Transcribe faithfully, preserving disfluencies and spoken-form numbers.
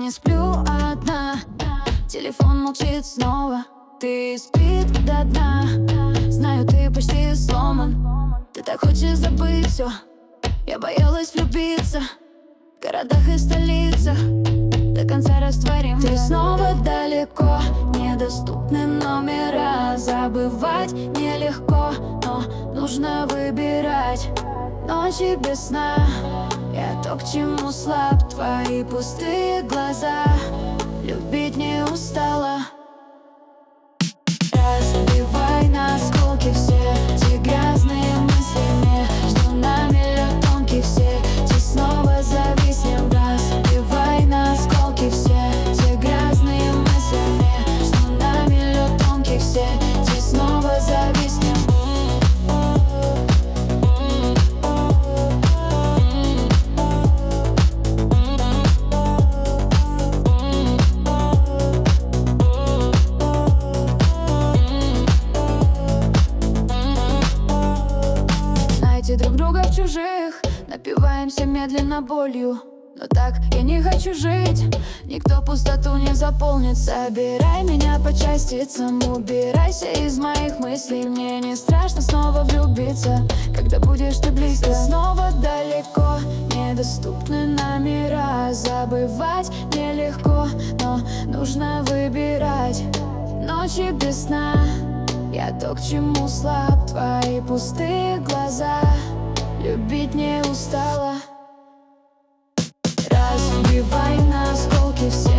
не сплю одна, телефон молчит снова. Ты спит до дна, знаю, ты почти сломан. Ты так хочешь забыть все, я боялась влюбиться. В городах и столицах до конца растворим. Ты снова далеко, недоступны номера. Забывать нелегко, но нужно выбирать. Ночи без сна, я то, к чему слаб. Твои пустые глаза, любить не устала. Разбивай на осколки все те грязные мысли. Между нами лед тонкий, все те снова зависнем. Разбивай на осколки все те грязные мысли. Между нами лед тонкий, все те снова зависнем. Друг друга в чужих, напиваемся медленно болью. Но так я не хочу жить, никто пустоту не заполнит. Собирай меня по частицам, убирайся из моих мыслей. Мне не страшно снова влюбиться, когда будешь ты близко. Снова далеко, недоступны номера. Забывать нелегко, но нужно выбирать. Ночи без сна, я то, к чему слаб. Твои пустые глаза, любить не устала. Разбивай на осколки все